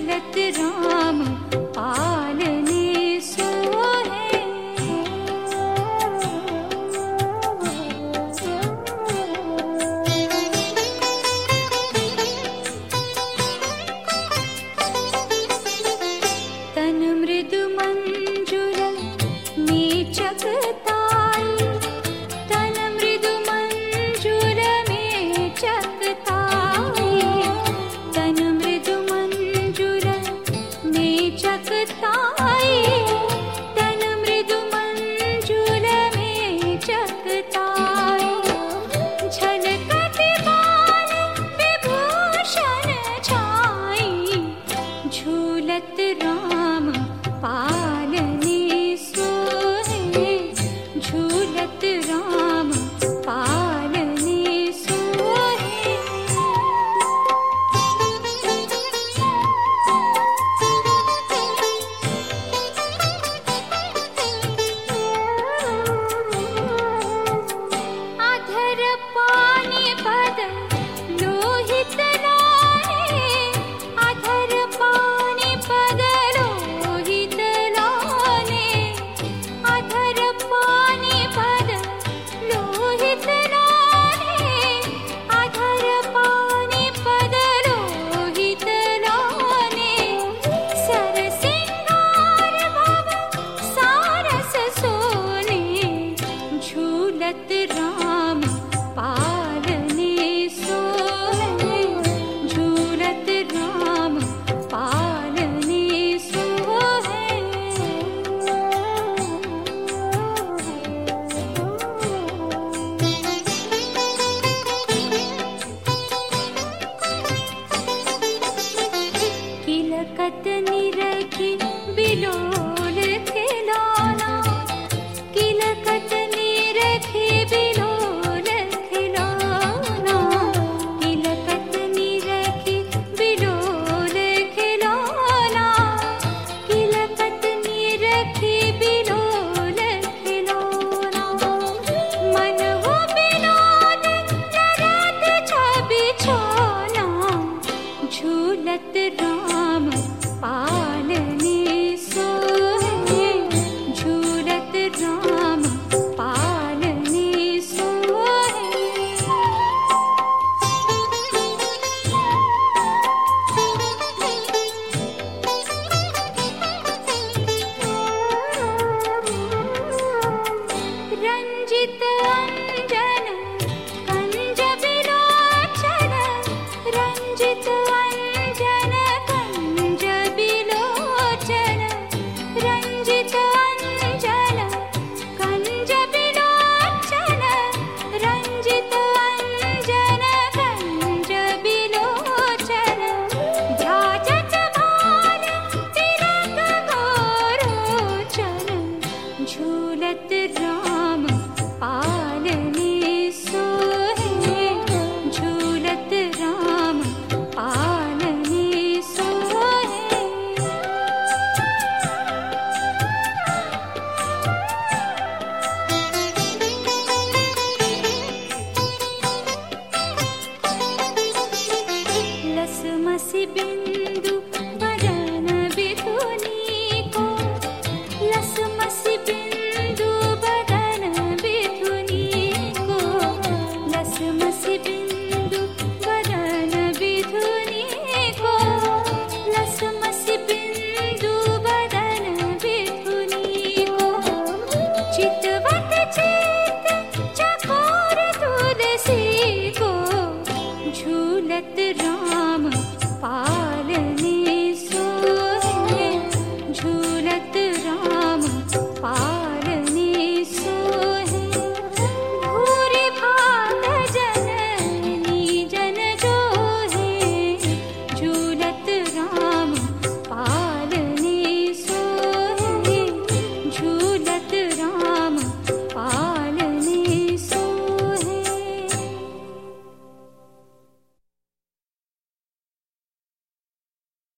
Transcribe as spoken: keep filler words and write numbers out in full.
झूलत राम पालने सोहे। तन मृदु मंजुल मेचक ताई, तन मृदु मंजुल मेचक ताई, तन मृदु मंजुल मेचक ताई, तन मृदु मंजुल मेचक ताई। झलकत बाल विभूषण छाई, झूलत राम पालने सोहे, झूलत राम पालने सोहे। अधर पानी पद लोहित लाने, अधर पानी पद लोहित लाने, अधर पानी पद लोहित लाने, अधर पानी पद लोहित लाने। सर सिंगार भव सारस सोने, झूलत राम पालने सोहे, झूलत राम पालने सोहे। किलकत निरखी बिलोल खिलौना, किलकत निरखी बिलोल खिलौना, किलकत निरखी बिलोल खिलौना, किलकत निरखी बिलोल खिलौना। मन हो बिनोद नरत छवि छोना, झूलत राम